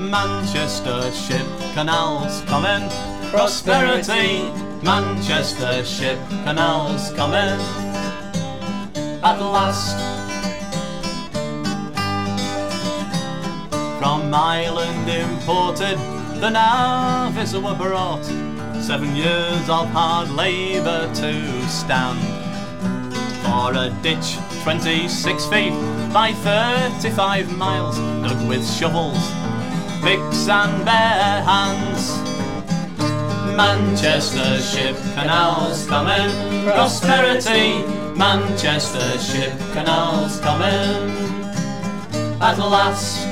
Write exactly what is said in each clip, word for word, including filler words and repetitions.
Manchester ship canals coming, prosperity. Manchester ship canals coming at last. From Ireland imported, the navies were brought. Seven years of hard labour to stand. For a ditch twenty-six feet by thirty-five miles, dug with shovels, picks and bare hands. Manchester ship canals coming, prosperity. Manchester ship canals coming at last.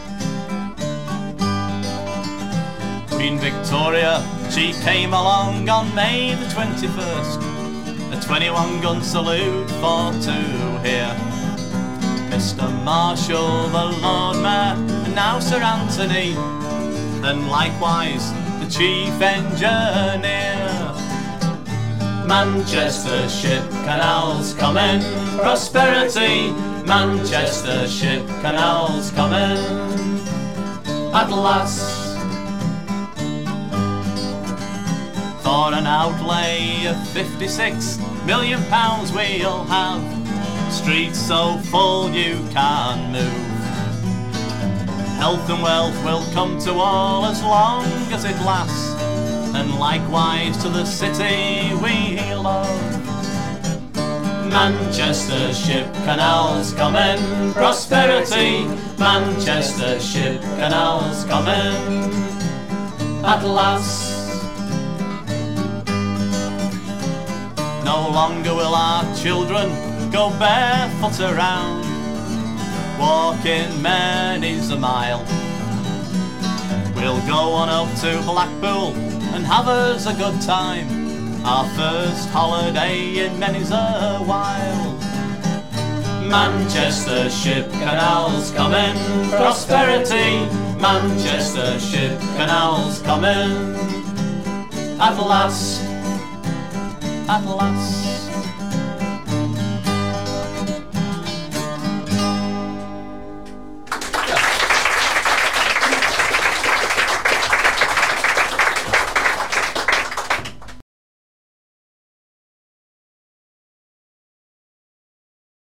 Queen Victoria, she came along on May the twenty-first. A twenty-one gun salute for two here. Mister Marshall, the Lord Mayor, and now Sir Anthony, and likewise the Chief Engineer. Manchester ship canals coming, prosperity. Manchester ship canals coming at last. For an outlay of fifty-six million pounds we'll have streets so full you can't move. Health and wealth will come to all as long as it lasts, and likewise to the city we love. Manchester ship canals coming, prosperity. Manchester ship canals coming at last. No longer will our children go barefoot around, walking many's a mile. We'll go on up to Blackpool and have us a good time, our first holiday in many's a while. Manchester ship canals coming, prosperity. Manchester ship canals coming at last. At last.